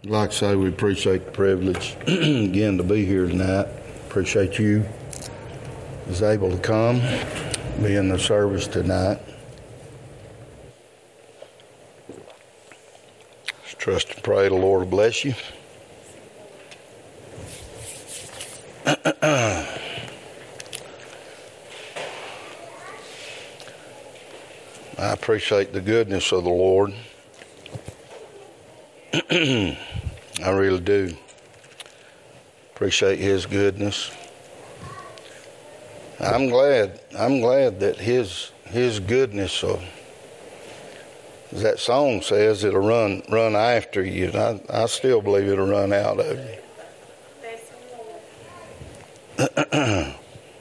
Like I say, we appreciate the privilege again to be here tonight. Appreciate you was able to come, be in the service tonight. Just trust and pray the Lord will bless you. I appreciate the goodness of the Lord. I really do. Appreciate His goodness. I'm glad that His goodness, as that song says, it'll run after you. And I still believe it'll run out of you.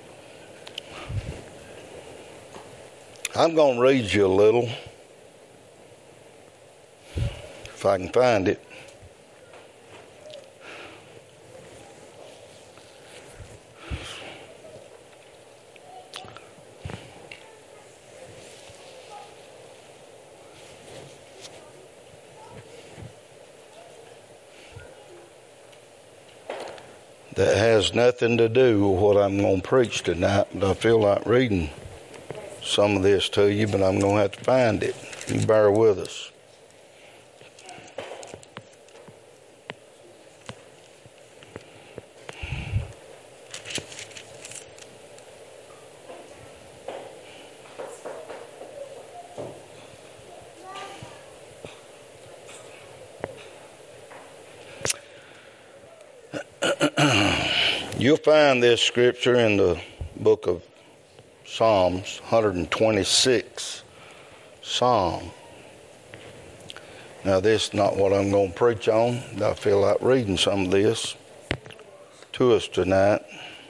I'm going to read you a little, if I can find it. That has nothing to do with what I'm going to preach tonight, but I feel like reading some of this to you, but I'm going to have to find it. You bear with us. You'll find this scripture in the book of Psalms, 126 Psalm. Now, this is not what I'm going to preach on, but I feel like reading some of this to us tonight.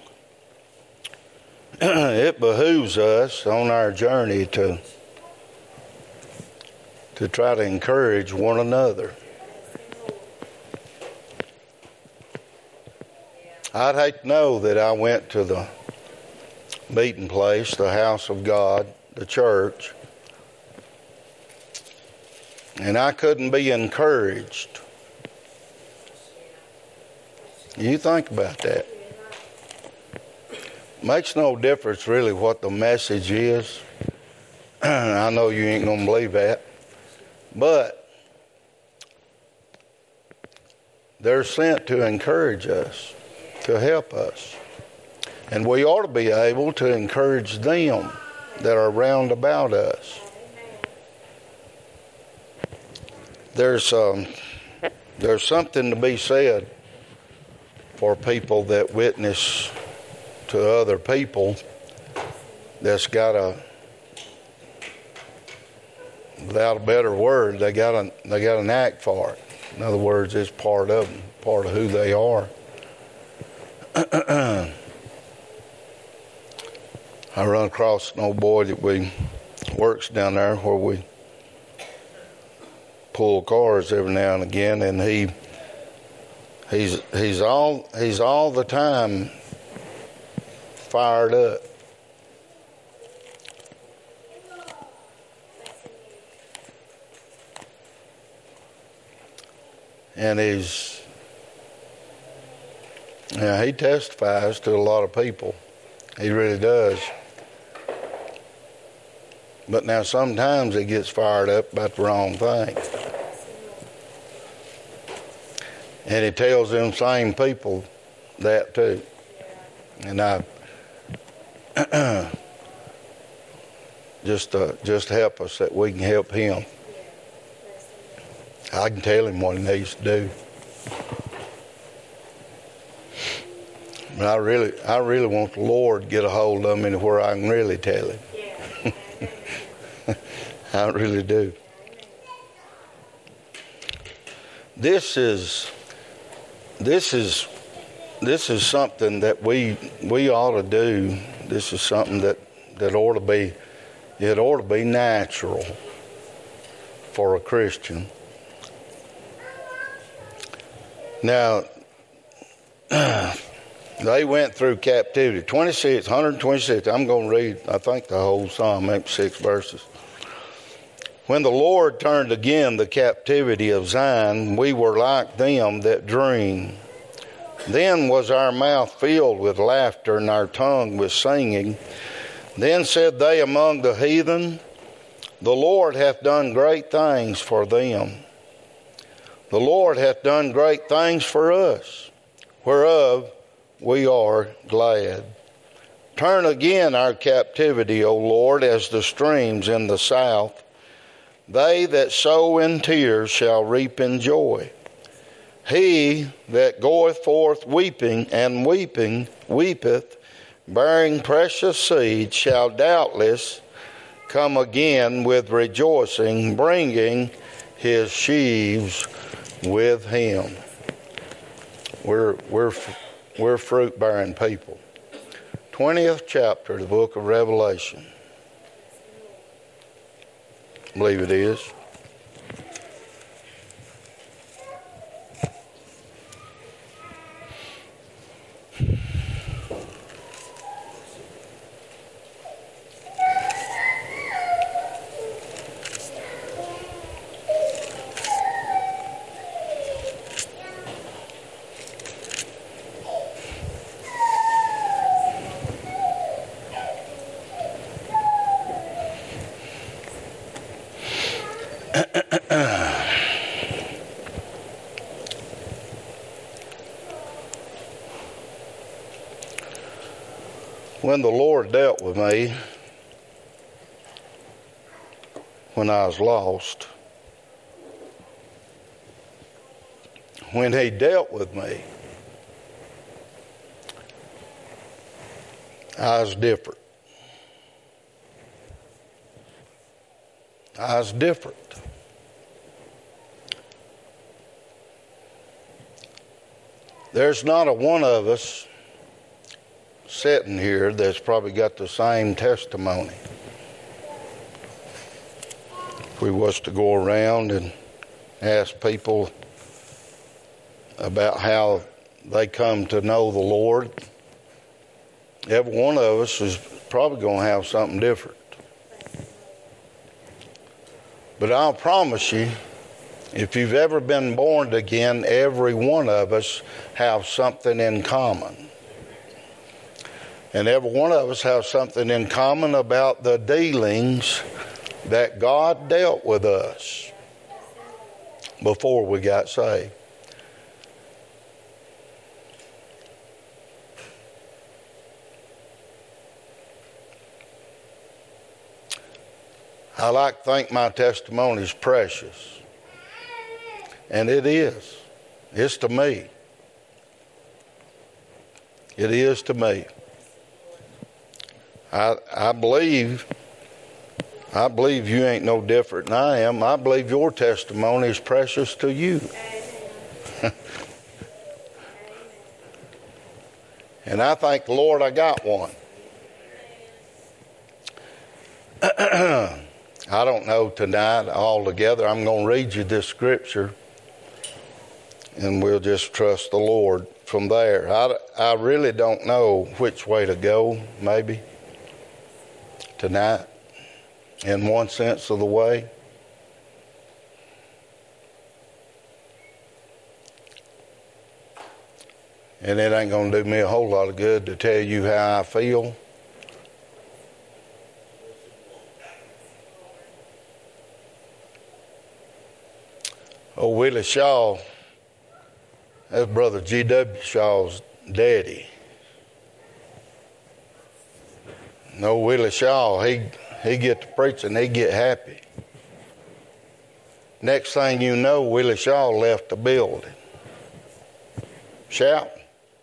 It behooves us on our journey to try to encourage one another. I'd hate to know that I went to the meeting place, the house of God, the church, and I couldn't be encouraged. You think about that. Makes no difference really what the message is. I know you ain't going to believe that. But they're sent to encourage us, to help us. And we ought to be able to encourage them that are round about us. There's something to be said for people that witness to other people that's got without a better word, they got an act for it. In other words, it's part of them, part of who they are. I run across an old boy that works down there where we pull cars every now and again, and he's all the time fired up. And he testifies to a lot of people. He really does. But now sometimes he gets fired up about the wrong thing. And he tells them same people that too. And I just help us that we can help him. I can tell him what he needs to do. But I really want the Lord to get a hold of me to where I can really tell him. I really do. This is something that we ought to do. This is something that ought to be natural for a Christian. Now, they went through captivity. 126. I'm going to read, I think, the whole psalm, maybe 6 verses. When the Lord turned again the captivity of Zion, we were like them that dream. Then was our mouth filled with laughter and our tongue with singing. Then said they among the heathen, the Lord hath done great things for them. The Lord hath done great things for us, whereof we are glad. Turn again our captivity, O Lord, as the streams in the south. They that sow in tears shall reap in joy. He that goeth forth weeping and weepeth, bearing precious seed, shall doubtless come again with rejoicing, bringing his sheaves with him. We're fruit-bearing people. 20th chapter of the book of Revelation. I believe it is. When the Lord dealt with me, when I was lost, when he dealt with me, I was different. I was different. There's not a one of us sitting here that's probably got the same testimony. If we was to go around and ask people about how they come to know the Lord, every one of us is probably going to have something different. But I'll promise you, if you've ever been born again, every one of us have something in common. And every one of us have something in common about the dealings that God dealt with us before we got saved. I like to think my testimony is precious. And it is. It's to me. It is to me. I believe you ain't no different than I am. I believe your testimony is precious to you. And I thank the Lord I got one. I don't know tonight altogether. I'm going to read you this scripture, and we'll just trust the Lord from there. I really don't know which way to go, maybe, tonight, in one sense of the way. And it ain't going to do me a whole lot of good to tell you how I feel. Oh, Willie Shaw, that's Brother G.W. Shaw's daddy. No, Willie Shaw, he get to preaching, he get happy. Next thing you know, Willie Shaw left the building. Shouting.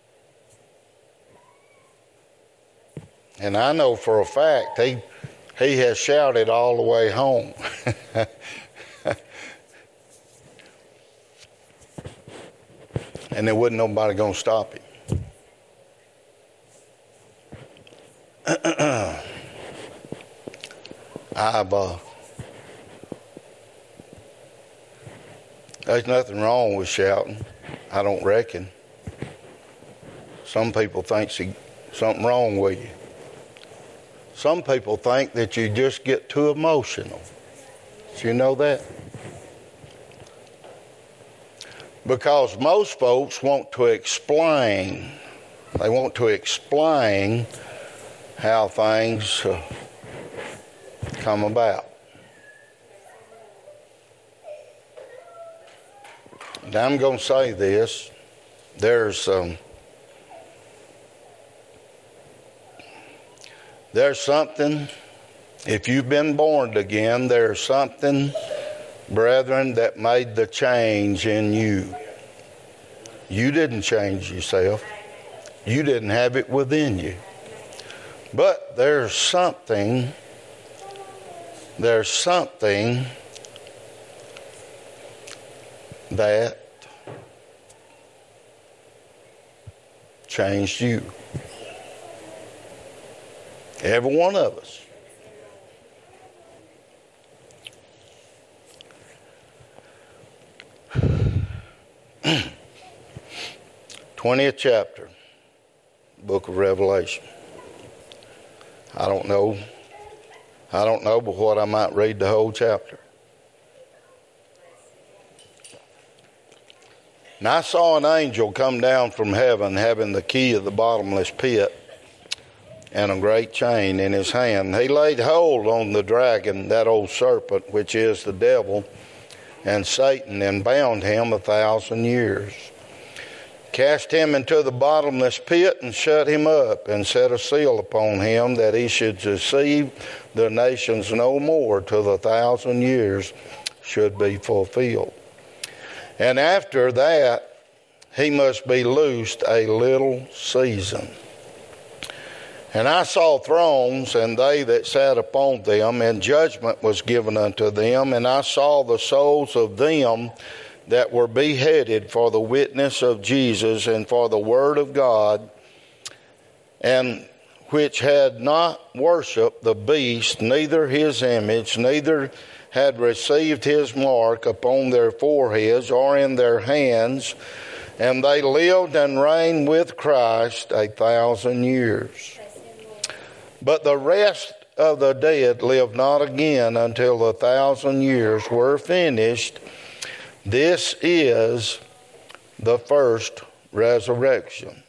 And I know for a fact he has shouted all the way home. And there wasn't nobody going to stop him. There's nothing wrong with shouting, I don't reckon. Some people think something wrong with you. Some people think that you just get too emotional. Did you know that? Because most folks want to explain. They want to explain how things come about. Now I'm going to say this. There's something, if you've been born again, there's something, brethren, that made the change in you. You didn't change yourself. You didn't have it within you. But there's something that changed you. Every one of us. -- 20th chapter, book of Revelation. I don't know, but what I might read the whole chapter. And I saw an angel come down from heaven, having the key of the bottomless pit and a great chain in his hand. He laid hold on the dragon, that old serpent, which is the devil and Satan, and bound him 1,000 years. Cast him into the bottomless pit and shut him up, and set a seal upon him, that he should deceive the nations no more till the 1,000 years should be fulfilled. And after that he must be loosed a little season. And I saw thrones, and they that sat upon them, and judgment was given unto them. And I saw the souls of them that were beheaded for the witness of Jesus and for the word of God, and which had not worshipped the beast, neither his image, neither had received his mark upon their foreheads or in their hands, and they lived and reigned with Christ 1,000 years. But the rest of the dead lived not again until the 1,000 years were finished. This is the first resurrection.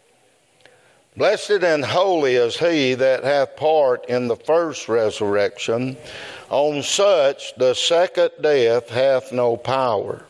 Blessed and holy is he that hath part in the first resurrection. On such the second death hath no power.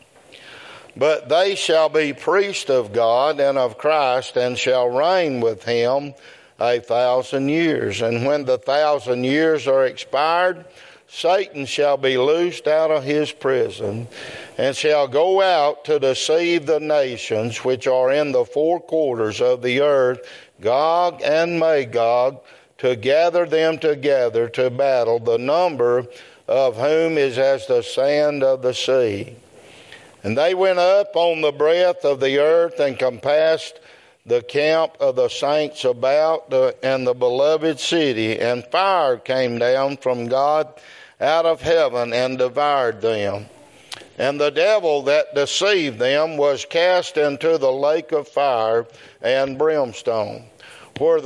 But they shall be priests of God and of Christ, and shall reign with him 1,000 years. And when the 1,000 years are expired, Satan shall be loosed out of his prison, and shall go out to deceive the nations which are in the four quarters of the earth, Gog and Magog, to gather them together to battle, the number of whom is as the sand of the sea. And they went up on the breadth of the earth, and compassed the camp of the saints about, and the beloved city. And fire came down from God out of heaven, and devoured them. And the devil that deceived them was cast into the lake of fire and brimstone, where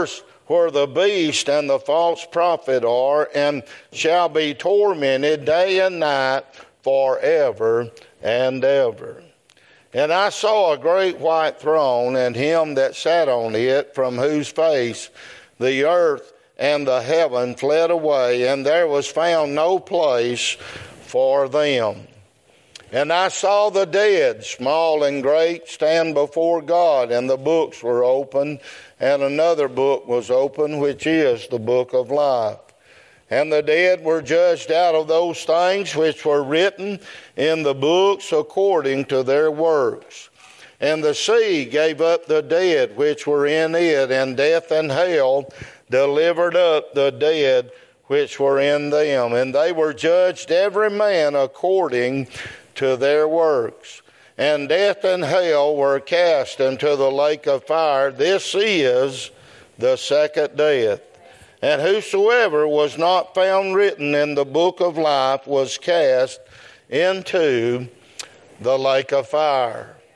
the beast and the false prophet are, and shall be tormented day and night forever and ever. And I saw a great white throne, and him that sat on it, from whose face the earth and the heaven fled away, and there was found no place for them. And I saw the dead, small and great, stand before God, and the books were opened, and another book was opened, which is the book of life. And the dead were judged out of those things which were written in the books according to their works. And the sea gave up the dead which were in it, and death and hell delivered up the dead which were in them. And they were judged every man according to their works. And death and hell were cast into the lake of fire. This is the second death. And whosoever was not found written in the book of life was cast into the lake of fire.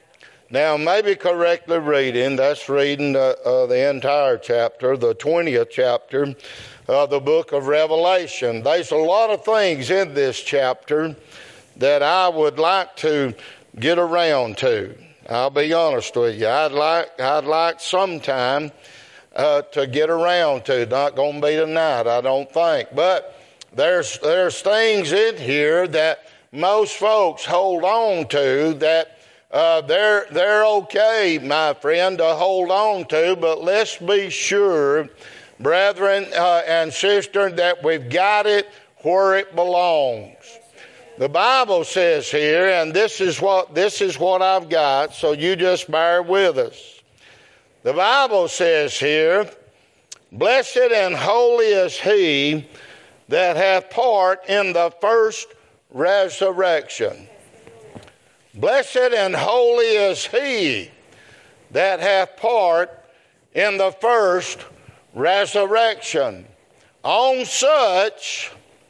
Now, maybe correctly reading, that's reading the entire chapter, the 20th chapter of the book of Revelation. There's a lot of things in this chapter that I would like to get around to. I'll be honest with you. I'd like sometime to get around to. Not going to be tonight, I don't think. But there's things in here that most folks hold on to that they're okay, my friend, to hold on to. But let's be sure, brethren and sisters, that we've got it where it belongs. The Bible says here, and this is what I've got, so you just bear with us. The Bible says here, blessed and holy is he that hath part in the first resurrection. Blessed and holy is he that hath part in the first resurrection. On such,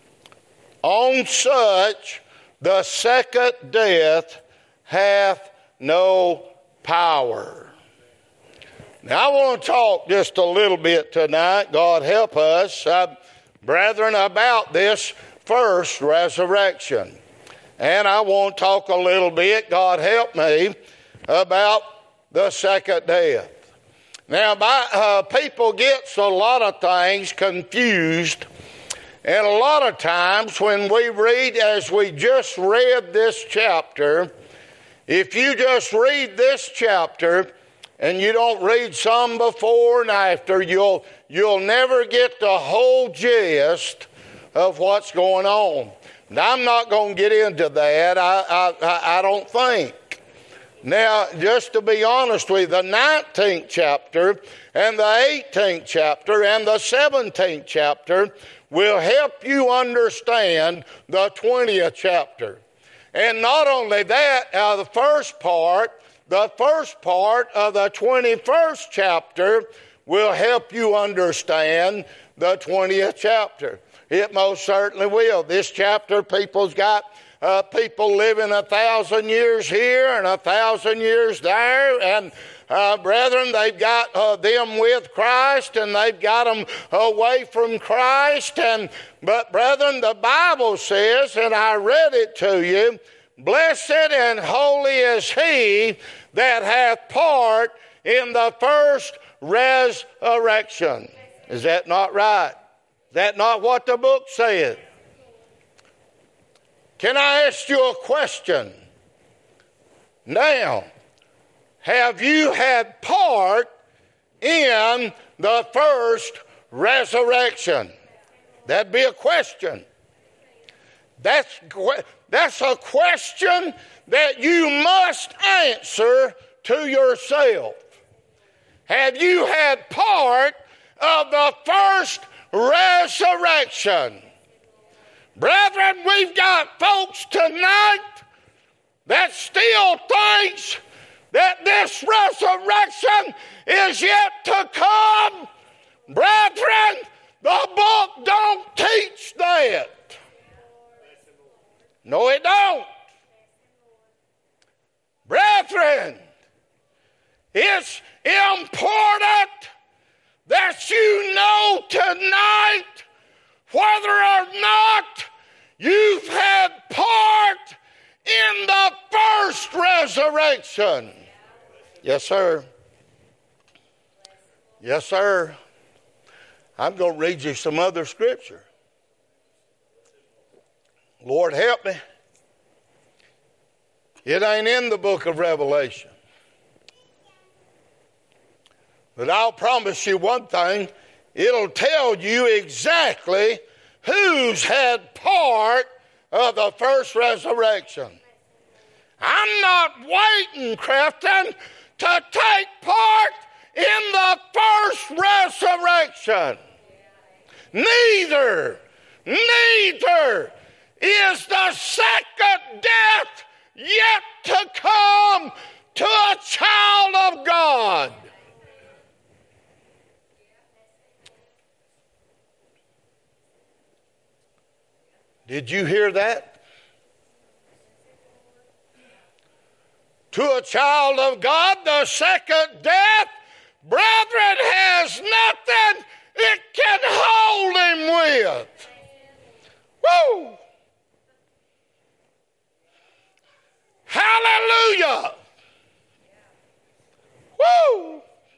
the second death hath no power. Now, I want to talk just a little bit tonight, God help us, brethren, about this first resurrection. And I want to talk a little bit, God help me, about the second death. Now, people get a lot of things confused. And a lot of times when we read, as we just read this chapter, if you just read this chapter and you don't read some before and after, you'll never get the whole gist of what's going on. Now, I'm not going to get into that, I don't think. Now, just to be honest with you, the 19th chapter and the 18th chapter and the 17th chapter will help you understand the 20th chapter. And not only that, the first part of the 21st chapter will help you understand the 20th chapter. It most certainly will. This chapter, people's got people living 1,000 years here and 1,000 years there, and brethren, they've got them with Christ and they've got them away from Christ. But brethren, the Bible says, and I read it to you, blessed and holy is he that hath part in the first resurrection. Is that not right? Is that not what the book said? Can I ask you a question? Now, have you had part in the first resurrection? That'd be a question. That's a question that you must answer to yourself. Have you had part of the first resurrection? Brethren, we've got folks tonight that still thinks that this resurrection is yet to come. Brethren, the book don't teach that. No, it don't. Brethren, it's important that you know tonight whether or not you've had part in the first resurrection. Yes, sir. Yes, sir. I'm going to read you some other scripture. Lord help me. It ain't in the book of Revelation. But I'll promise you one thing. It'll tell you exactly who's had part of the first resurrection. I'm not waiting, Crafton, to take part in the first resurrection. Neither is the second death yet to come to a child of God. Did you hear that? to a child of God, the second death, brethren, has nothing it can hold him with. Woo! Hallelujah! Woo!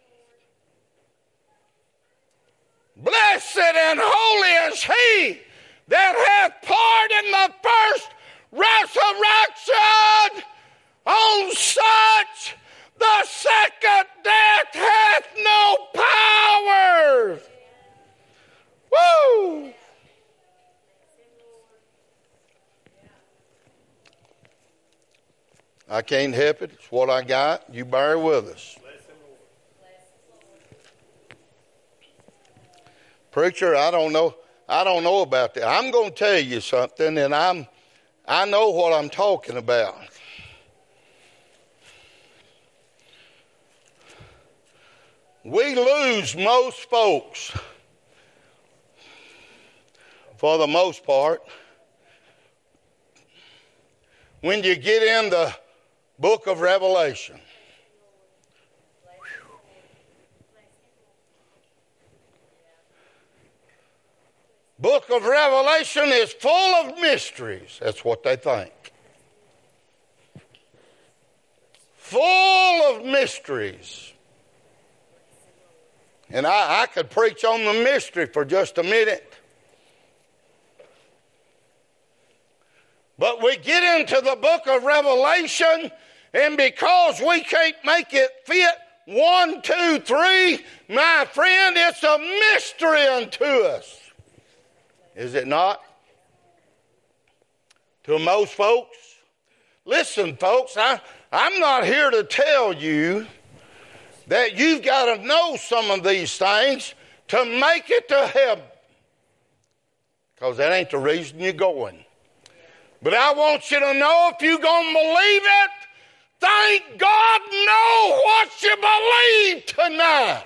Blessed and holy is he that hath part in the first resurrection. On such the second death hath no power. Woo! I can't help it. It's what I got. You bear with us. Preacher, I don't know about that. I'm going to tell you something, and I know what I'm talking about. We lose most folks, for the most part, when you get in the book of Revelation. Book of Revelation is full of mysteries. That's what they think. Full of mysteries. And I could preach on the mystery for just a minute. But we get into the book of Revelation, and because we can't make it fit 1, 2, 3, my friend, it's a mystery unto us. Is it not? To most folks. Listen, folks, I'm not here to tell you that you've got to know some of these things to make it to heaven. Because that ain't the reason you're going. But I want you to know, if you're going to believe it, thank God, know what you believe tonight.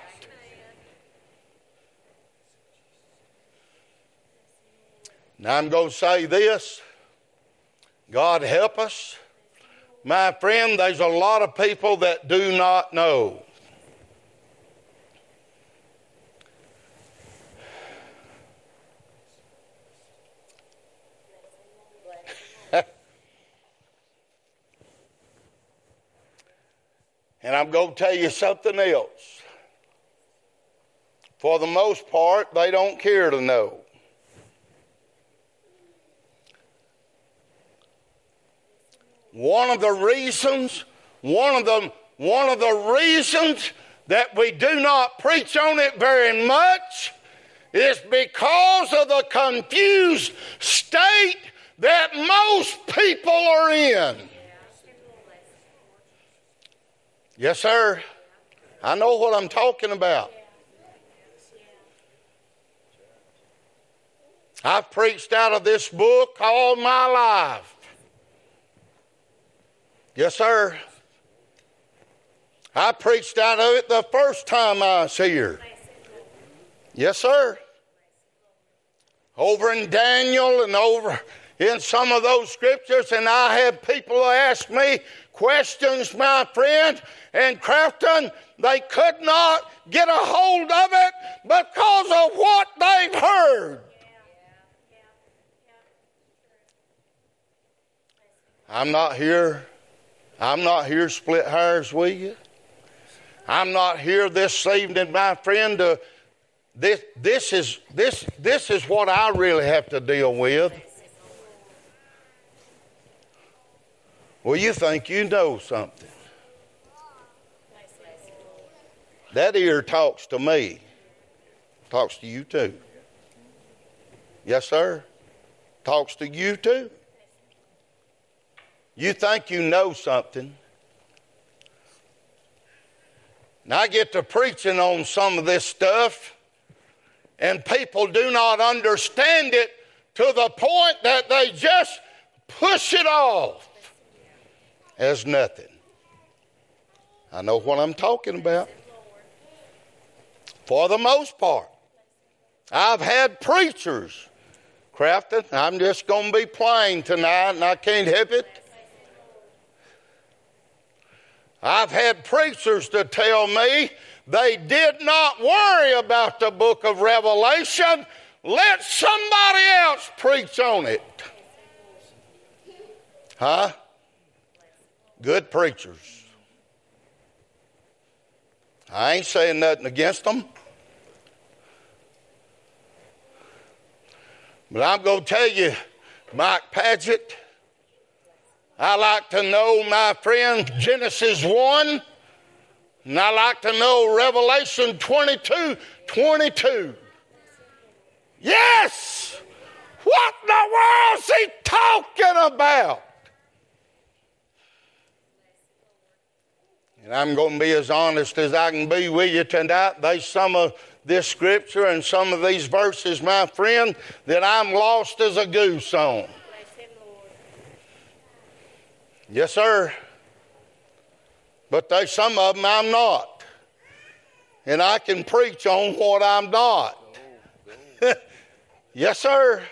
Now I'm going to say this. God help us. My friend, there's a lot of people that do not know. And I'm going to tell you something else. For the most part, they don't care to know. One of the reasons that we do not preach on it very much is because of the confused state that most people are in. Yes, sir. I know what I'm talking about. I've preached out of this book all my life. Yes, sir. I preached out of it the first time I was here. Yes, sir. Over in Daniel and over in some of those scriptures, and I had people ask me questions, my friend, and Crafton, they could not get a hold of it because of what they've heard. I'm not here split hairs with you. I'm not here this evening, my friend. This is what I really have to deal with. Well, you think you know something. That ear talks to me. Talks to you too. Yes, sir. Talks to you too. You think you know something. And I get to preaching on some of this stuff, and people do not understand it to the point that they just push it off as nothing. I know what I'm talking about. For the most part, I've had preachers, Crafton, I'm just going to be plain tonight, and I can't help it. I've had preachers to tell me they did not worry about the book of Revelation. Let somebody else preach on it. Huh? Good preachers. I ain't saying nothing against them. But I'm going to tell you, Mike Paget, I like to know, my friend, Genesis 1, and I like to know Revelation 22:22. Yes! What in the world's he talking about? And I'm going to be as honest as I can be with you tonight. There's some of this scripture and some of these verses, my friend, that I'm lost as a goose on. Yes, sir. But there's some of them I'm not. And I can preach on what I'm not. Yes, sir.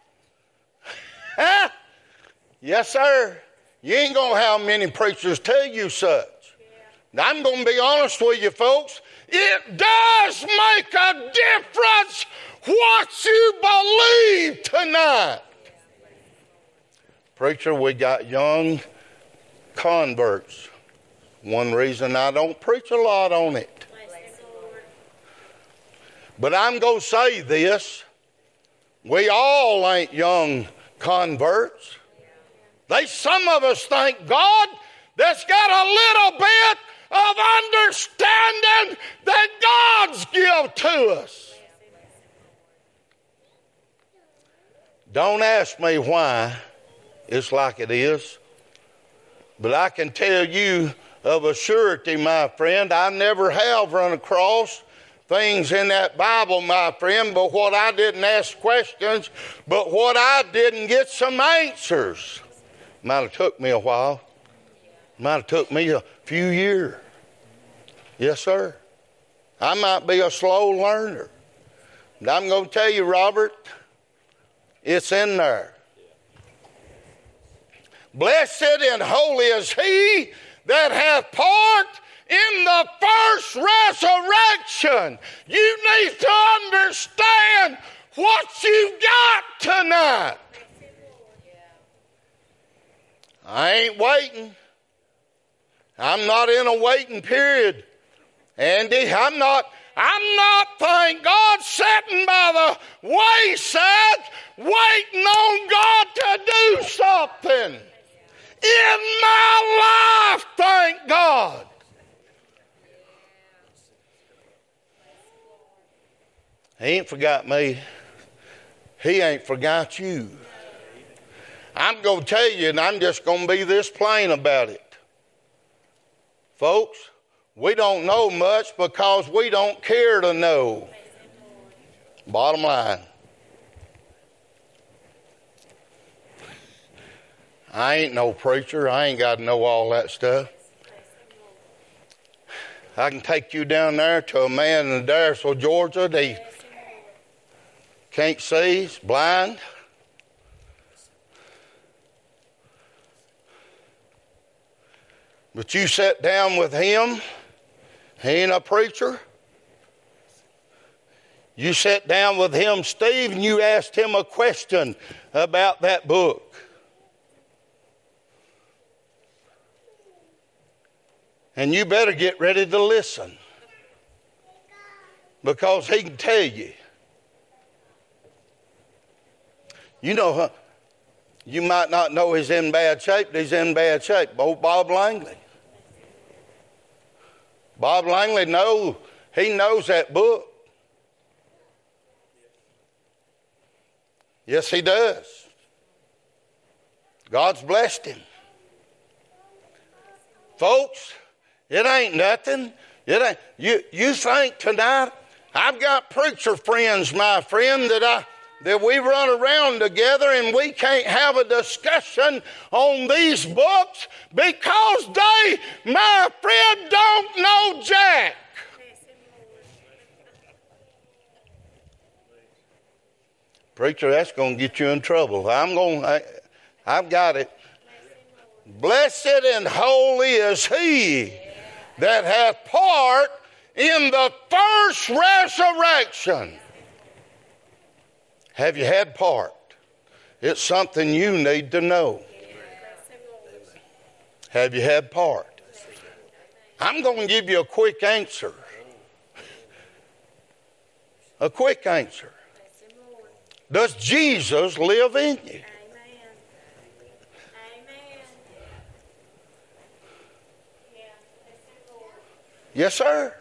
Yes, sir. You ain't going to have many preachers tell you such. Now, I'm going to be honest with you, folks. It does make a difference what you believe tonight. Preacher, we got young converts. One reason I don't preach a lot on it. But I'm going to say this. We all ain't young converts. There's some of us, thank God, that's got a little bit of understanding that God's give to us. Don't ask me why it's like it is. But I can tell you of a surety, my friend, I never have run across things in that Bible, my friend, but what I didn't ask questions, but what I didn't get some answers. Might have took me a while. Might have took me a few years. Yes, sir. I might be a slow learner. But I'm going to tell you, Robert, it's in there. Blessed and holy is he that hath part in the first resurrection. You need to understand what you've got tonight. I ain't waiting. I'm not in a waiting period. Andy, I'm not, thank God, sitting by the wayside waiting on God to do something. In my life, thank God. He ain't forgot me. He ain't forgot you. I'm going to tell you, and I'm just going to be this plain about it. Folks, we don't know much because we don't care to know. Bottom line. I ain't no preacher. I ain't got to know all that stuff. I can take you down there to a man in Daresville, Georgia. They can't see, he's blind. But you sat down with him. He ain't a preacher. You sat down with him, Steve, and you asked him a question about that book. And you better get ready to listen. Because he can tell you. You know, you might not know he's in bad shape, but he's in bad shape. Old Bob Langley. Bob Langley he knows that book. Yes, he does. God's blessed him. Folks, it ain't nothing. It ain't. You think tonight, I've got preacher friends, my friend, that we run around together and we can't have a discussion on these books because they, my friend, don't know jack. Preacher, that's going to get you in trouble. I've got it. Blessed and holy is he that hath part in the first resurrection. Have you had part? It's something you need to know. Have you had part? I'm going to give you a quick answer. A quick answer. Does Jesus live in you? Yes, sir.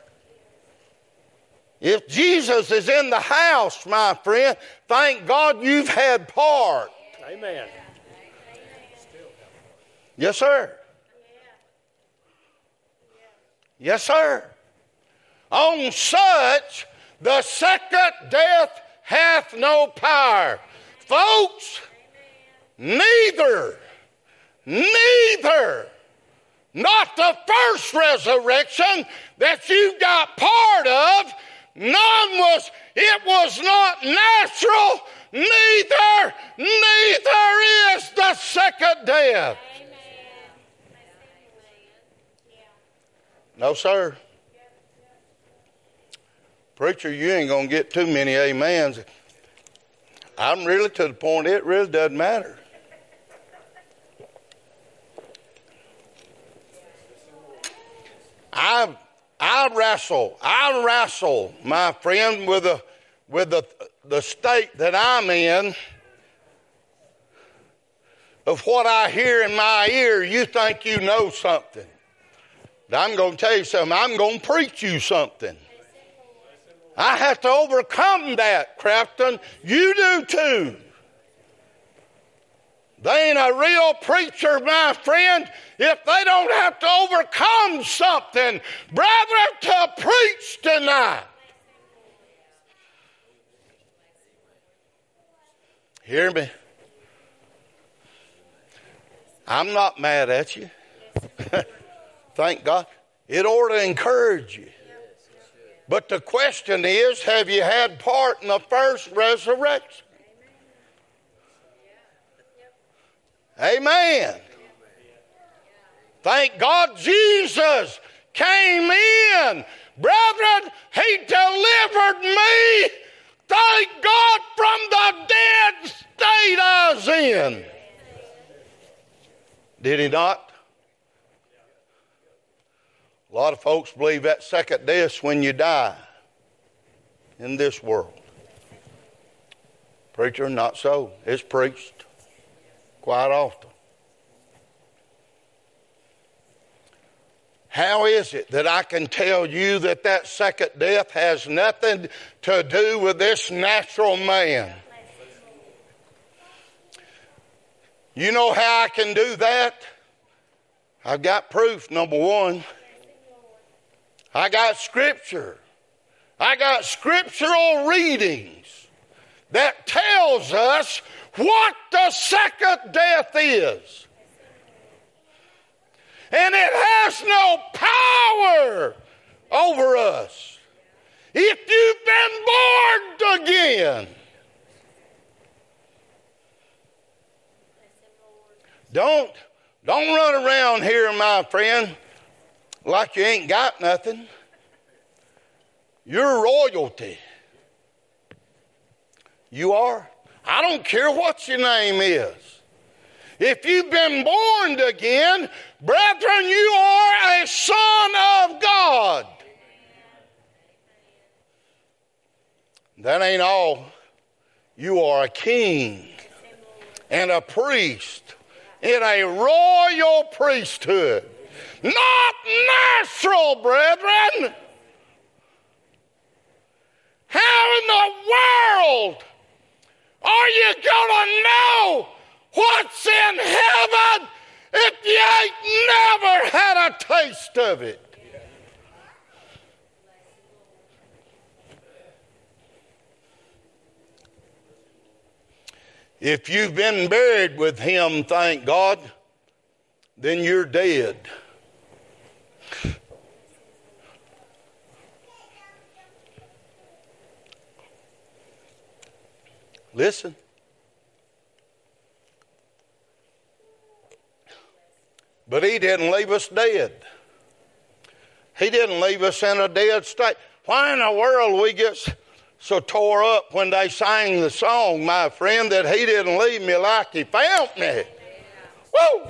If Jesus is in the house, my friend, thank God you've had part. Amen. Yes, sir. Yes, sir. On such, the second death hath no power. Folks, neither, not the first resurrection that you got part of, it was not natural, neither is the second death. No, sir. Preacher, you ain't going to get too many amens. I'm really to the point it really doesn't matter. I wrestle, my friend, with the state that I'm in of what I hear in my ear. You think you know something. But I'm going to tell you something. I'm going to preach you something. I have to overcome that, Crafton. You do too. They ain't a real preacher, my friend, if they don't have to overcome something, brethren, to preach tonight. Hear me? I'm not mad at you. Thank God. It ought to encourage you. But the question is, have you had part in the first resurrection? Amen. Thank God Jesus came in. Brethren, he delivered me. Thank God from the dead state I was in. Did he not? A lot of folks believe that second death's when you die in this world. Preacher, not so. It's preached quite often. How is it that I can tell you that second death has nothing to do with this natural man? You know how I can do that? I've got proof, number one. I got scripture. I got scriptural readings that tells us what the second death is. And it has no power over us. If you've been born again, don't run around here, my friend, like you ain't got nothing. You're royalty. You are. I don't care what your name is. If you've been born again, brethren, you are a son of God. That ain't all. You are a king and a priest in a royal priesthood. Not natural, brethren. How in the world are you going to know what's in heaven if you ain't never had a taste of it? If you've been buried with him, thank God, then you're dead. Listen. But he didn't leave us dead. He didn't leave us in a dead state. Why in the world we get so tore up when they sang the song, my friend, that he didn't leave me like he found me? Woo!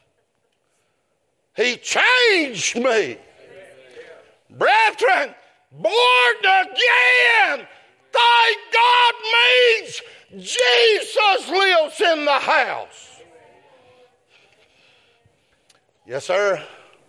He changed me. Brethren, born again, thank God means Jesus lives in the house. Yes, sir.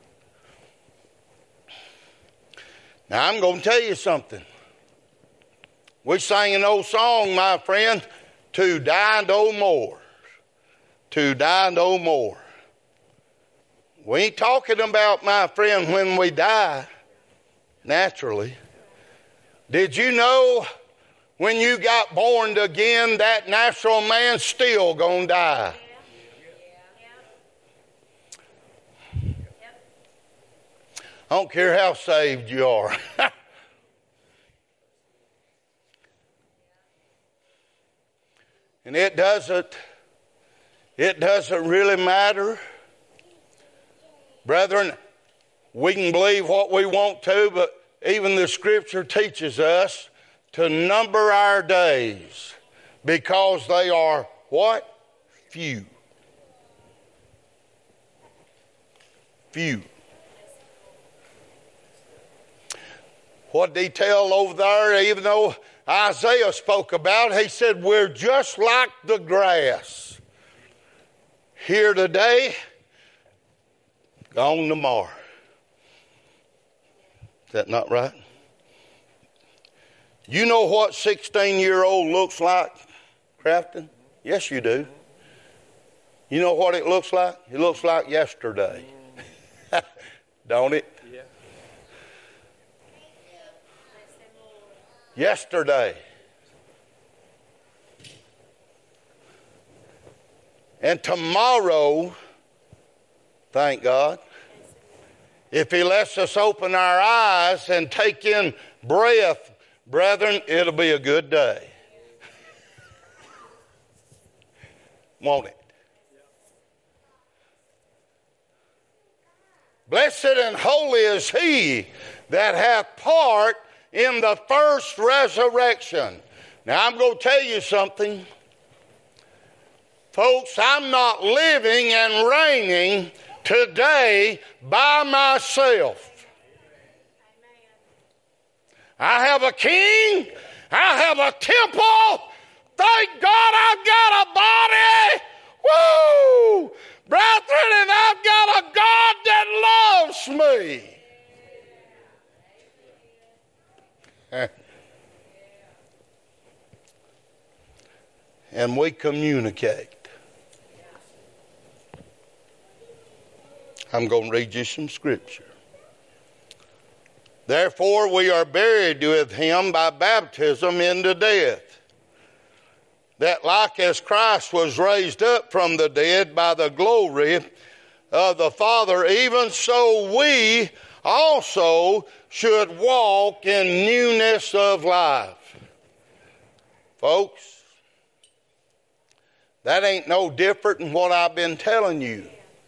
Now, I'm going to tell you something. We sang an old song, my friend, to die no more. To die no more. We ain't talking about, my friend, when we die, naturally. Did you know when you got born again, that natural man's still going to die? I don't care how saved you are. And it doesn't really matter. Brethren, we can believe what we want to, but even the Scripture teaches us to number our days because they are what? Few. Few. What did he tell over there, even though Isaiah spoke about it, he said, we're just like the grass. Here today, gone tomorrow. Is that not right? You know what 16-year-old looks like, Crafton? Yes, you do. You know what it looks like? It looks like yesterday. Don't it? Yeah. Yesterday. And tomorrow, thank God, if he lets us open our eyes and take in breath, brethren, it'll be a good day. Won't it? Blessed and holy is he that hath part in the first resurrection. Now, I'm going to tell you something. Folks, I'm not living and reigning today by myself. I have a king. I have a temple. Thank God I've got a body. Woo! Brethren, and I've got a God that loves me. And we communicate. I'm going to read you some scripture. Therefore, we are buried with him by baptism into death, that like as Christ was raised up from the dead by the glory of the Father, even so we also should walk in newness of life. Folks, that ain't no different than what I've been telling you.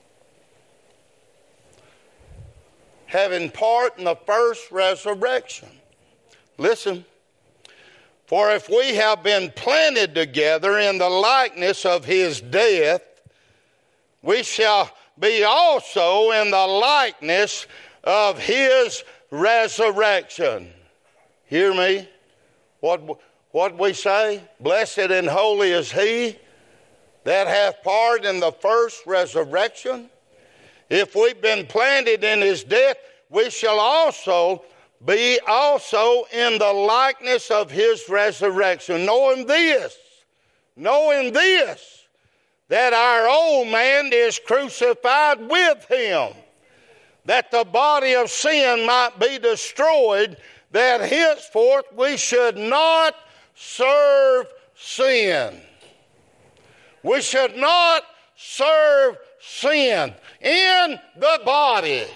Having part in the first resurrection. Listen. For if we have been planted together in the likeness of his death, we shall be also in the likeness of his resurrection. Hear me? What we say? Blessed and holy is he that hath part in the first resurrection. If we've been planted in his death, we shall also be also in the likeness of his resurrection. Knowing this, that our old man is crucified with him, that the body of sin might be destroyed, that henceforth we should not serve sin. We should not serve sin in the body.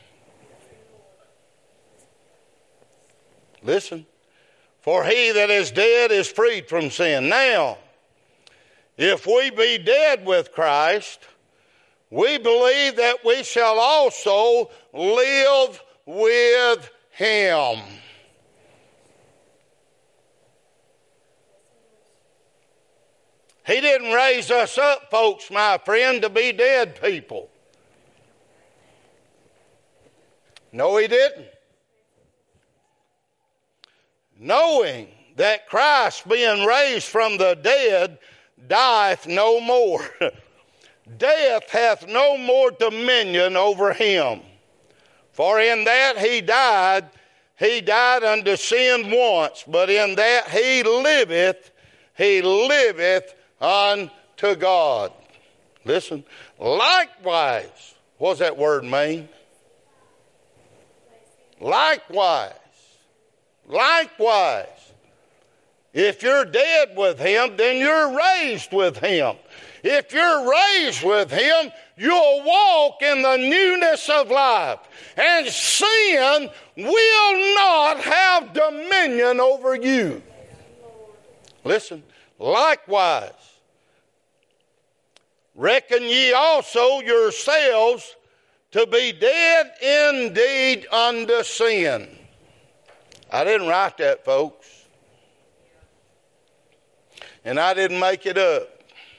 Listen. For he that is dead is freed from sin. Now, if we be dead with Christ, we believe that we shall also live with him. He didn't raise us up, folks, my friend, to be dead people. No, he didn't. Knowing that Christ, being raised from the dead, dieth no more. Death hath no more dominion over him. For in that he died unto sin once, but in that he liveth unto God. Listen, likewise, what does that word mean? Likewise. If you're dead with him, then you're raised with him. If you're raised with him, you'll walk in the newness of life. And sin will not have dominion over you. Listen, likewise, reckon ye also yourselves to be dead indeed unto sin. I didn't write that, folks. And I didn't make it up.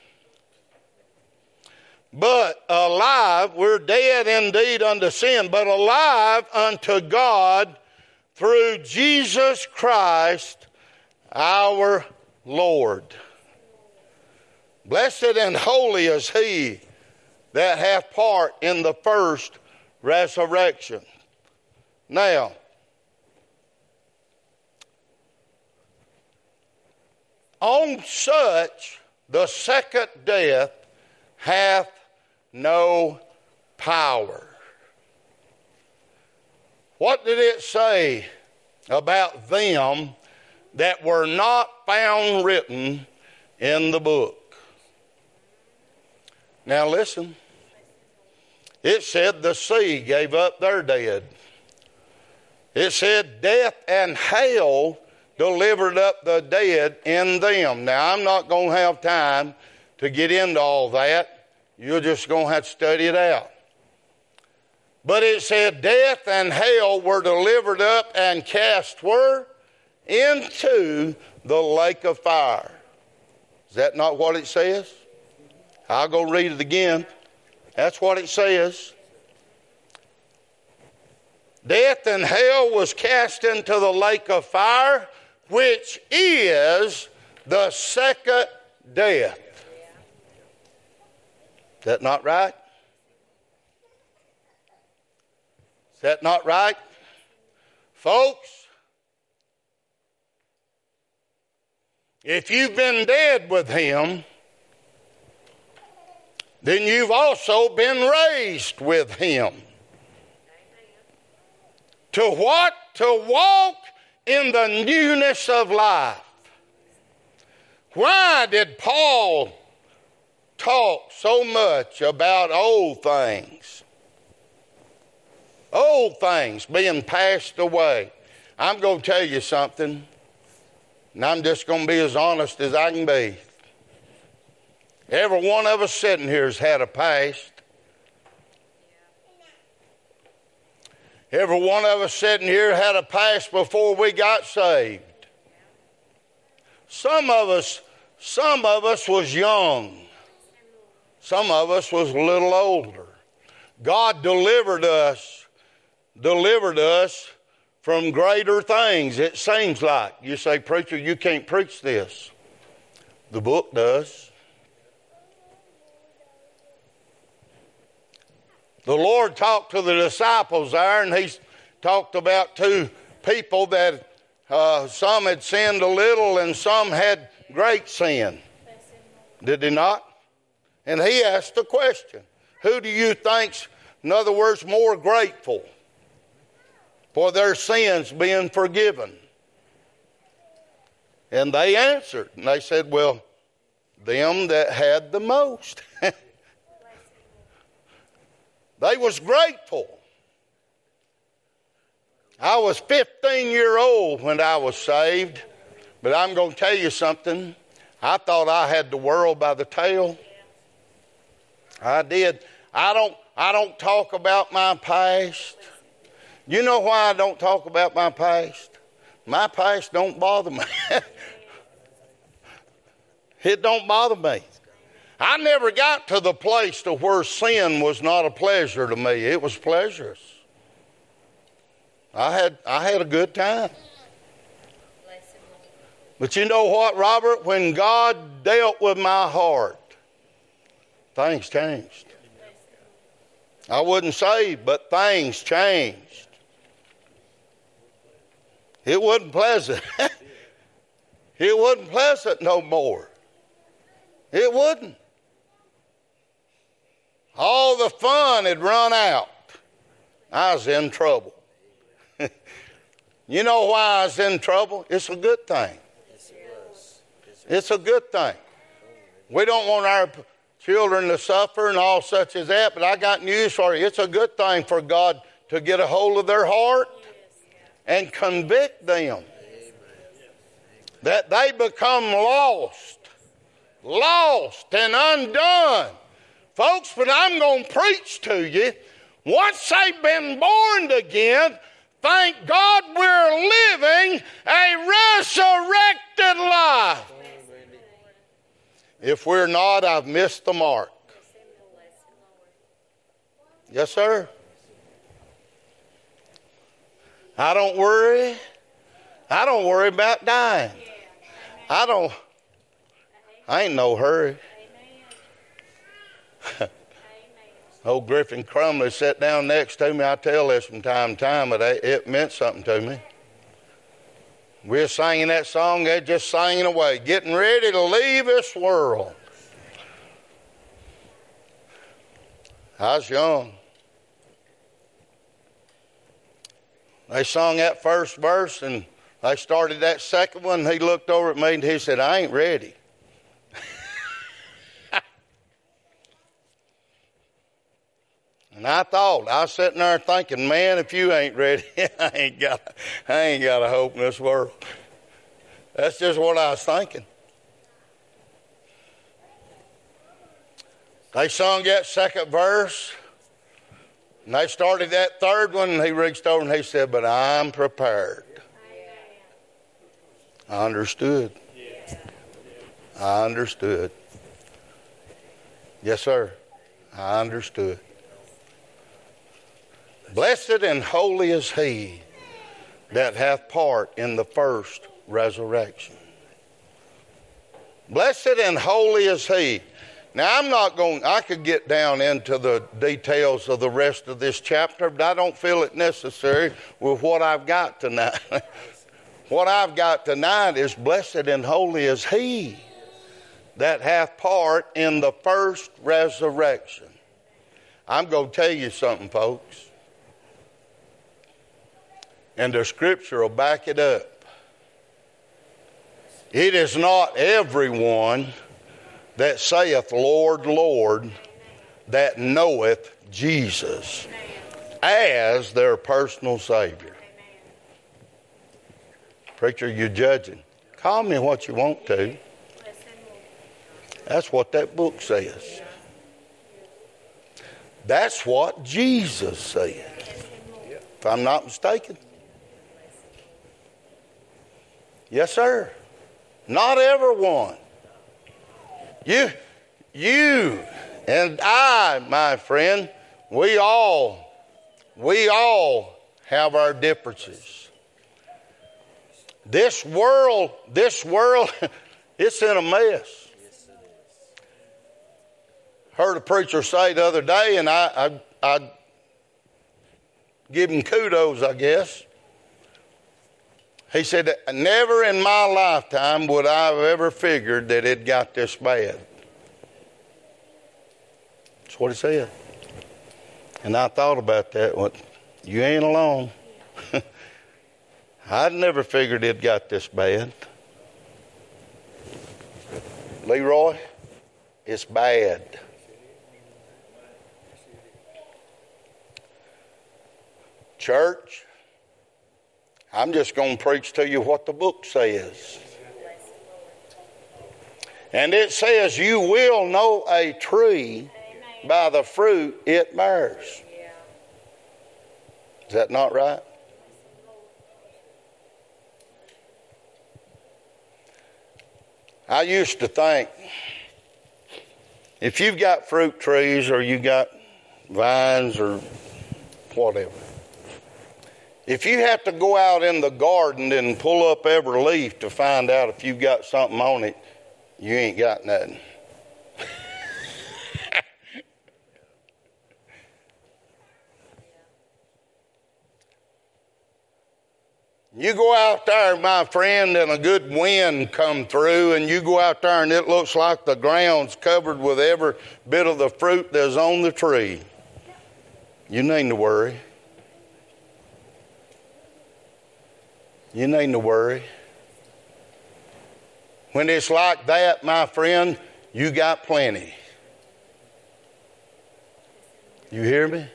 But alive, we're dead indeed unto sin, but alive unto God through Jesus Christ our Lord. Blessed and holy is he that hath part in the first resurrection. Now, on such the second death hath no power. What did it say about them that were not found written in the book? Now listen. It said the sea gave up their dead. It said death and hell delivered up the dead in them. Now, I'm not going to have time to get into all that. You're just going to have to study it out. But it said death and hell were delivered up and cast where? Into the lake of fire. Is that not what it says? I'll go read it again. That's what it says. Death and hell was cast into the lake of fire, which is the second death. Is that not right? Is that not right? Folks, if you've been dead with him, then you've also been raised with him. To what? To walk in the newness of life. Why did Paul talk so much about old things? Old things being passed away. I'm going to tell you something, and I'm just going to be as honest as I can be. Every one of us sitting here has had a past. Every one of us sitting here had a past before we got saved. Some of us was young. Some of us was a little older. God delivered us from greater things, it seems like. You say, preacher, you can't preach this. The book does. The Lord talked to the disciples there, and he talked about two people that some had sinned a little and some had great sin. Did he not? And he asked a question. Who do you think's, in other words, more grateful for their sins being forgiven? And they answered. And they said, well, them that had the most. They was grateful. I was 15 years old when I was saved. But I'm going to tell you something. I thought I had the world by the tail. I did. I don't talk about my past. You know why I don't talk about my past? My past don't bother me. It don't bother me. I never got to the place to where sin was not a pleasure to me. It was pleasurous. I had a good time. But you know what, Robert? When God dealt with my heart, things changed. I wasn't saved, but things changed. It wasn't pleasant. It wasn't pleasant no more. It wouldn't. All the fun had run out. I was in trouble. You know why I was in trouble? It's a good thing. It's a good thing. We don't want our children to suffer and all such as that, but I got news for you. It's a good thing for God to get a hold of their heart and convict them. That they become lost and undone. Folks, but I'm going to preach to you. Once they've been born again, thank God we're living a resurrected life. If we're not, I've missed the mark. Yes, sir. I don't worry. I don't worry about dying. I ain't no hurry. Old Griffin Crumley sat down next to me. I tell this from time to time, but it meant something to me. We're singing that song, they're just singing away, getting ready to leave this world. I was young. They sung that first verse, and they started that second one. He looked over at me, and he said, I ain't ready. And I was sitting there thinking, man, if you ain't ready, I ain't got a hope in this world. That's just what I was thinking. They sung that second verse, and they started that third one, and he reached over and he said, but I'm prepared. I understood. I understood. Yes, sir. I understood. Blessed and holy is he that hath part in the first resurrection. Blessed and holy is he. Now, I could get down into the details of the rest of this chapter, but I don't feel it necessary with what I've got tonight. What I've got tonight is blessed and holy is he that hath part in the first resurrection. I'm going to tell you something, folks. And the scripture will back it up. It is not everyone that saith, Lord, Lord, that knoweth Jesus as their personal Savior. Preacher, you're judging. Call me what you want to. That's what that book says. That's what Jesus said, if I'm not mistaken. Yes, sir. Not everyone. You and I, my friend, we all have our differences. This world, it's in a mess. Heard a preacher say the other day, and I give him kudos, I guess. He said, never in my lifetime would I have ever figured that it got this bad. That's what he said. And I thought about that. Well, you ain't alone. I'd never figured it got this bad. Leroy, it's bad. Church, I'm just going to preach to you what the book says. And it says, you will know a tree by the fruit it bears. Is that not right? I used to think, if you've got fruit trees or you got vines or whatever, if you have to go out in the garden and pull up every leaf to find out if you've got something on it, you ain't got nothing. You go out there, my friend, and a good wind come through, and you go out there and it looks like the ground's covered with every bit of the fruit that's on the tree. You need to worry. You need to worry. When it's like that, my friend, you got plenty. You hear me?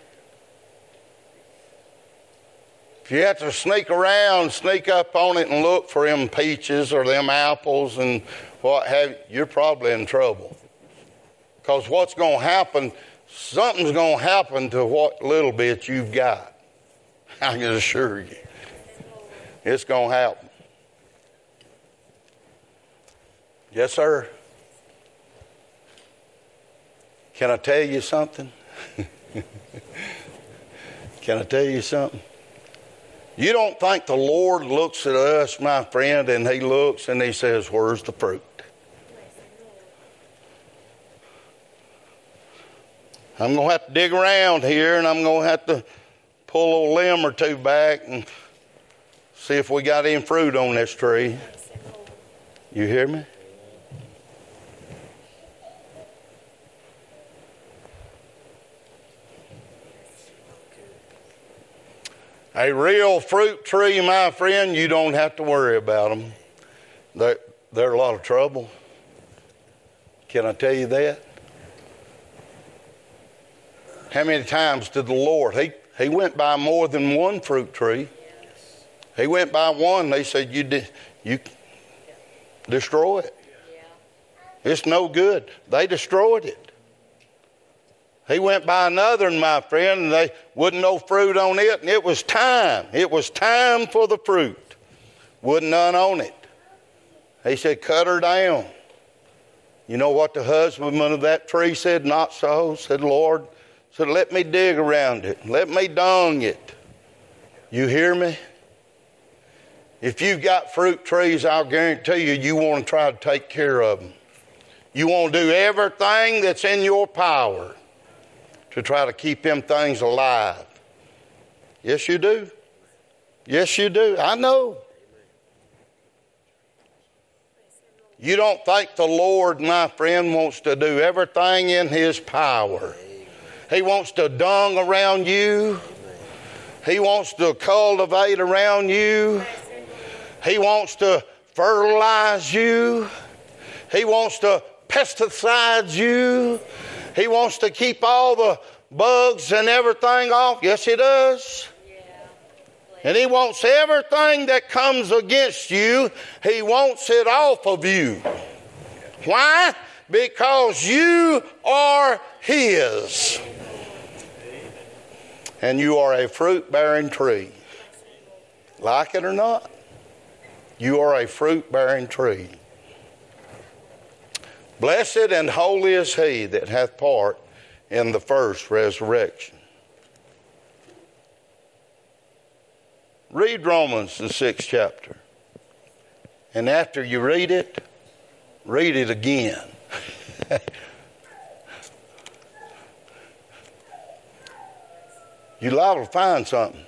If you have to sneak around, sneak up on it and look for them peaches or them apples and what have you, you're probably in trouble. Because what's going to happen, something's going to happen to what little bit you've got. I can assure you. It's going to happen. Yes, sir. Can I tell you something? Can I tell you something? You don't think the Lord looks at us, my friend, and He looks and He says, where's the fruit? I'm going to have to dig around here, and I'm going to have to pull a limb or two back and see if we got any fruit on this tree. You hear me? A real fruit tree, my friend, you don't have to worry about them. They're a lot of trouble. Can I tell you that? How many times did the Lord, he went by more than one fruit tree. He went by one, they said, you destroy it. It's no good. They destroyed it. He went by another, my friend, and they wasn't no fruit on it, and it was time. It was time for the fruit. Wasn't none on it. He said, cut her down. You know what the husbandman of that tree said? Not so. Said, Lord, said, let me dig around it. Let me dung it. You hear me? If you've got fruit trees, I'll guarantee you want to try to take care of them. You want to do everything that's in your power to try to keep them things alive. Yes, you do. Yes, you do. I know. You don't think the Lord, my friend, wants to do everything in His power. He wants to dung around you. He wants to cultivate around you. He wants to fertilize you. He wants to pesticide you. He wants to keep all the bugs and everything off. Yes, He does. And He wants everything that comes against you, He wants it off of you. Why? Because you are His. And you are a fruit-bearing tree. Like it or not, you are a fruit-bearing tree. Blessed and holy is he that hath part in the first resurrection. Read Romans, the 6th chapter. And after you read it again. You're liable to find something.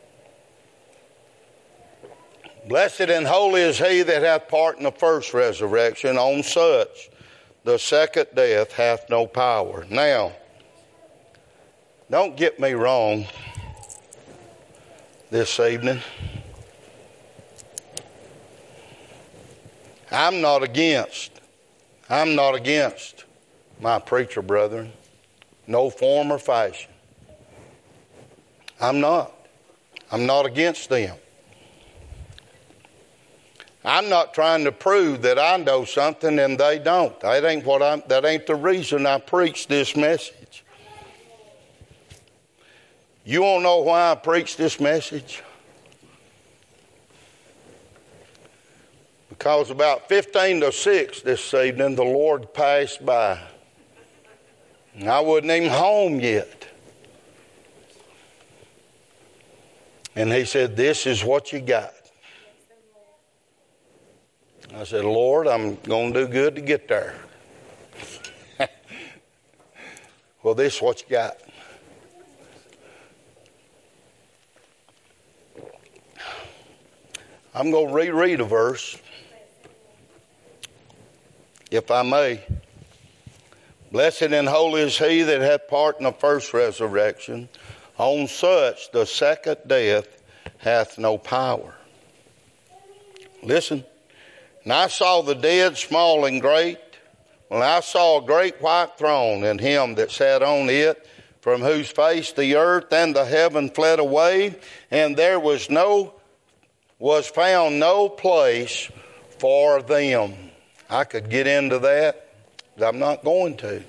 Blessed and holy is he that hath part in the first resurrection. On such the second death hath no power. Now, don't get me wrong this evening. I'm not against my preacher brethren. No form or fashion. I'm not against them. I'm not trying to prove that I know something and they don't. That ain't the reason I preach this message. You want to know why I preached this message? Because about 15 to 6 this evening, the Lord passed by. And I wasn't even home yet. And he said, this is what you got. I said, Lord, I'm going to do good to get there. Well, this is what you got. I'm going to reread a verse, if I may. Blessed and holy is he that hath part in the first resurrection. On such the second death hath no power. Listen. And I saw the dead, small and great. When I saw a great white throne, and him that sat on it, from whose face the earth and the heaven fled away, and there was found no place for them. I could get into that, but I'm not going to.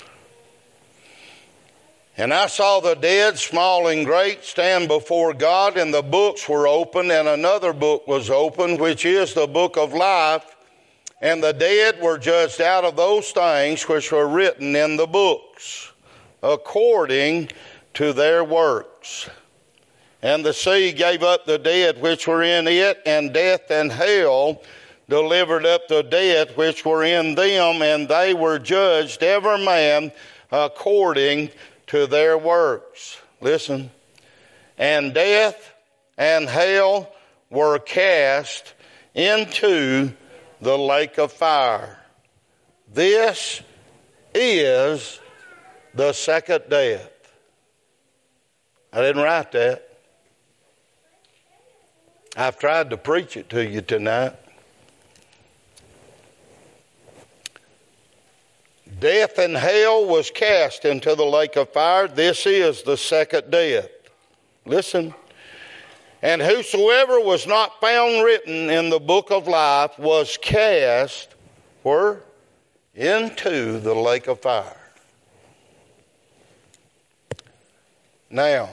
And I saw the dead, small and great, stand before God, and the books were opened, and another book was opened, which is the book of life. And the dead were judged out of those things which were written in the books, according to their works. And the sea gave up the dead which were in it, and death and hell delivered up the dead which were in them, and they were judged every man according to their works. Listen. And death and hell were cast into the lake of fire. This is the second death. I didn't write that. I've tried to preach it to you tonight. Death and hell was cast into the lake of fire. This is the second death. Listen. And whosoever was not found written in the book of life was cast, where? Into the lake of fire. Now,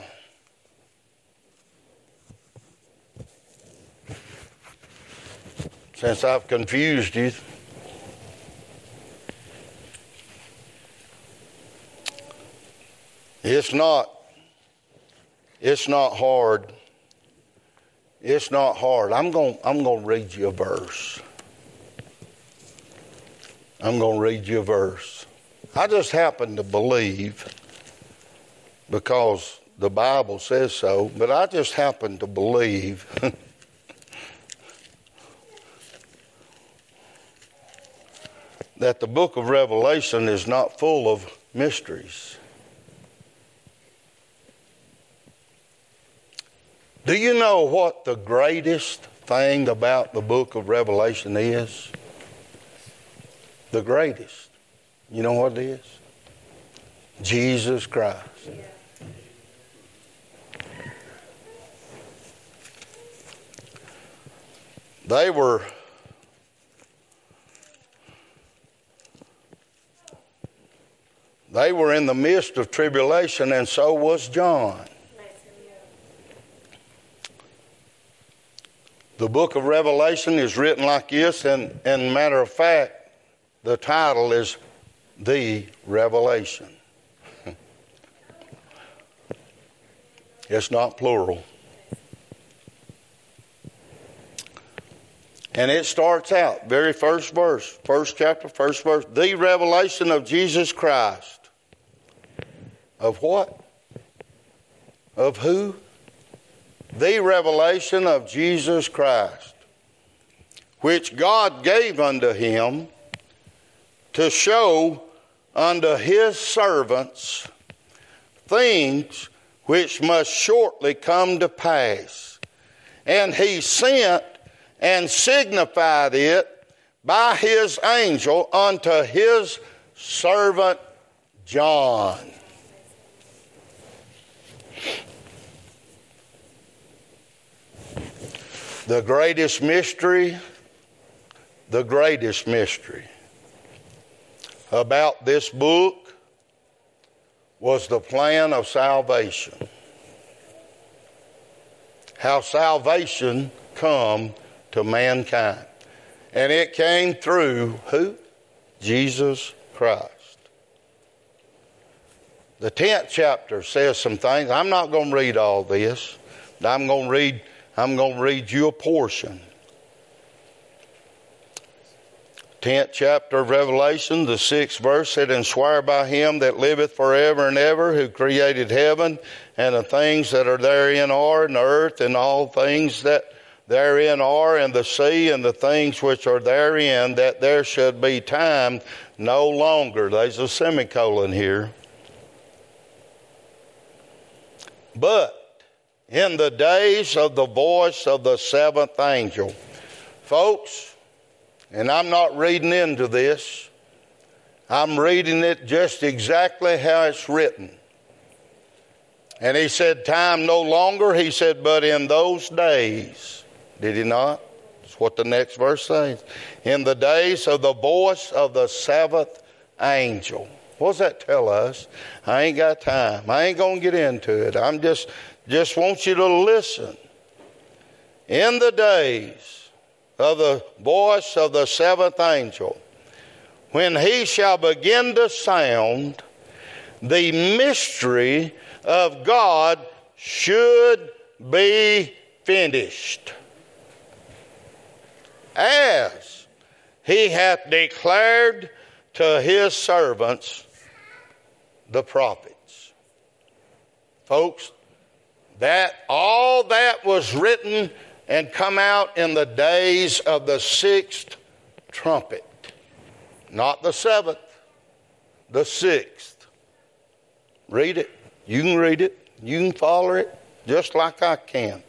since I've confused you, it's not hard. It's not hard. I'm going to read you a verse. I'm going to read you a verse. I just happen to believe, because the Bible says so, but I just happen to believe that the book of Revelation is not full of mysteries. Do you know what the greatest thing about the book of Revelation is? The greatest. You know what it is? Jesus Christ. They were in the midst of tribulation, and so was John. The book of Revelation is written like this, and matter of fact, the title is The Revelation. It's not plural. And it starts out, very first verse, first chapter, first verse, the revelation of Jesus Christ. Of what? Of who? The revelation of Jesus Christ, which God gave unto him to show unto his servants things which must shortly come to pass. And he sent and signified it by his angel unto his servant John. The greatest mystery about this book was the plan of salvation. how salvation come to mankind. And it came through who? Jesus Christ. The 10th chapter says some things. I'm not going to read all this. I'm going to read you a portion. 10th chapter of Revelation, the 6th verse said, "And swear by him that liveth forever and ever, who created heaven and the things that are therein are, and the earth and all things that therein are, and the sea and the things which are therein, that there should be time no longer." There's a semicolon here. "But in the days of the voice of the seventh angel." Folks, and I'm not reading into this. I'm reading it just exactly how it's written. And he said, time no longer. He said, but in those days. Did he not? That's what the next verse says. In the days of the voice of the seventh angel. What does that tell us? I ain't got time. I ain't going to get into it. I'm just want you to listen. In the days of the voice of the seventh angel, when he shall begin to sound, the mystery of God should be finished, as he hath declared to his servants the prophets. Folks, that all that was written and come out in the days of the sixth trumpet. Not the seventh, the sixth. Read it. You can read it. You can follow it just like I can.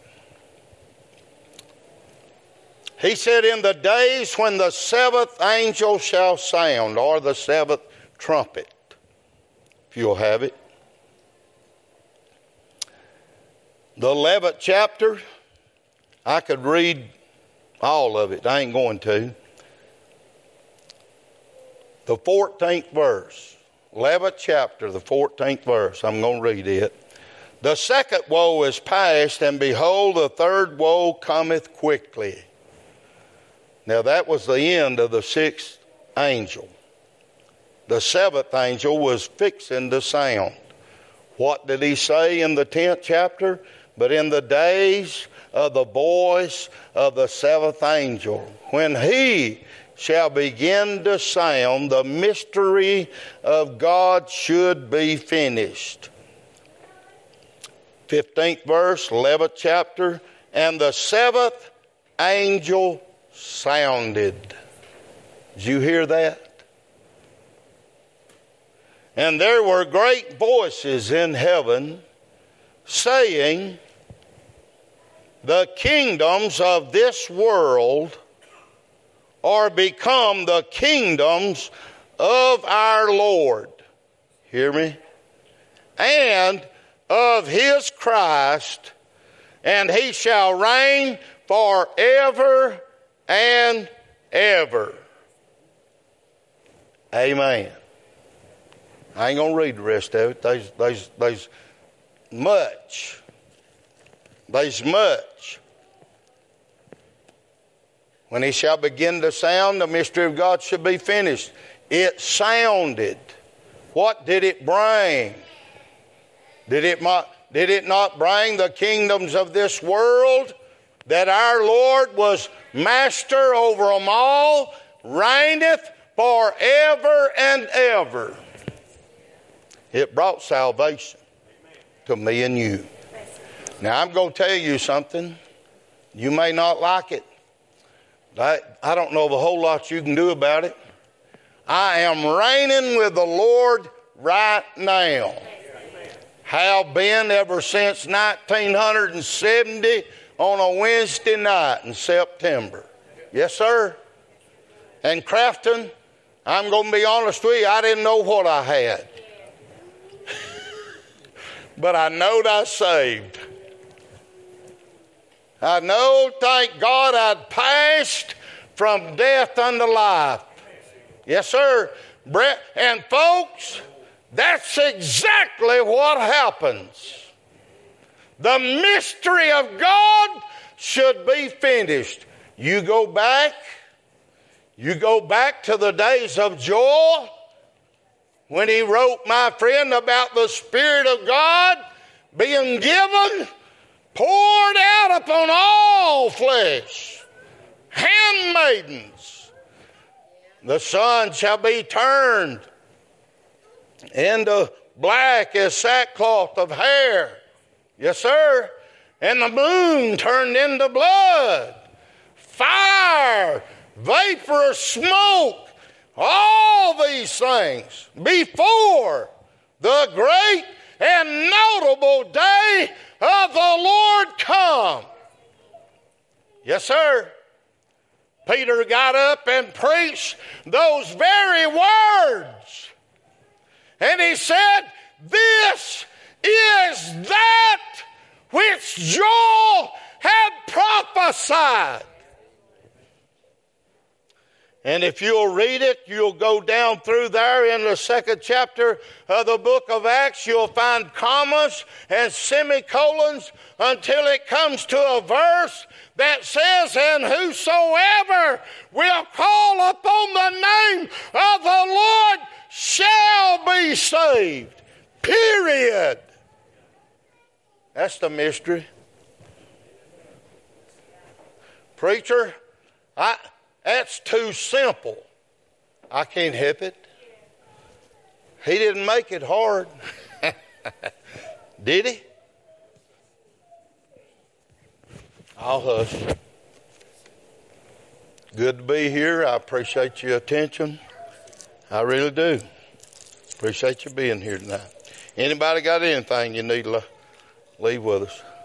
He said, in the days when the seventh angel shall sound, or the seventh trumpet, if you'll have it. The 11th chapter, I could read all of it. I ain't going to. The 14th verse, 11th chapter, the 14th verse, I'm going to read it. The second woe is past, and behold, the third woe cometh quickly. Now that was the end of the sixth angel. The seventh angel was fixing to sound. What did he say in the 10th chapter? But in the days of the voice of the seventh angel, when he shall begin to sound, the mystery of God should be finished. 15th verse, 11th chapter, and the seventh angel sounded. Did you hear that? And there were great voices in heaven saying, the kingdoms of this world are become the kingdoms of our Lord. Hear me? And of his Christ, and he shall reign forever and ever. Amen. I ain't going to read the rest of it. There's much. There's much. When he shall begin to sound, the mystery of God should be finished. It sounded. What did it bring? Did it not bring the kingdoms of this world? That our Lord was master over them all, reigneth forever and ever. It brought salvation to me and you. Now I'm going to tell you something. You may not like it. I don't know of a whole lot you can do about it. I am reigning with the Lord right now. Have been ever since 1970 on a Wednesday night in September. Yes, sir. And Crafton, I'm going to be honest with you, I didn't know what I had. But I knowed I saved. I know, thank God, I'd passed from death unto life. Yes, sir. And folks, that's exactly what happens. The mystery of God should be finished. You go back to the days of Joel when he wrote, my friend, about the Spirit of God being given, poured out upon all flesh. Handmaidens. The sun shall be turned into black as sackcloth of hair. Yes, sir. And the moon turned into blood. Fire, vapor, smoke, all these things before the great and notable day of the Lord come. Yes, sir. Peter got up and preached those very words. And he said, this is that which Joel had prophesied. And if you'll read it, you'll go down through there in the second chapter of the book of Acts. You'll find commas and semicolons until it comes to a verse that says, and whosoever will call upon the name of the Lord shall be saved. Period. That's the mystery. Preacher, that's too simple. I can't help it. He didn't make it hard. Did he? I'll hush. Good to be here. I appreciate your attention. I really do. Appreciate you being here tonight. Anybody got anything you need to leave with us?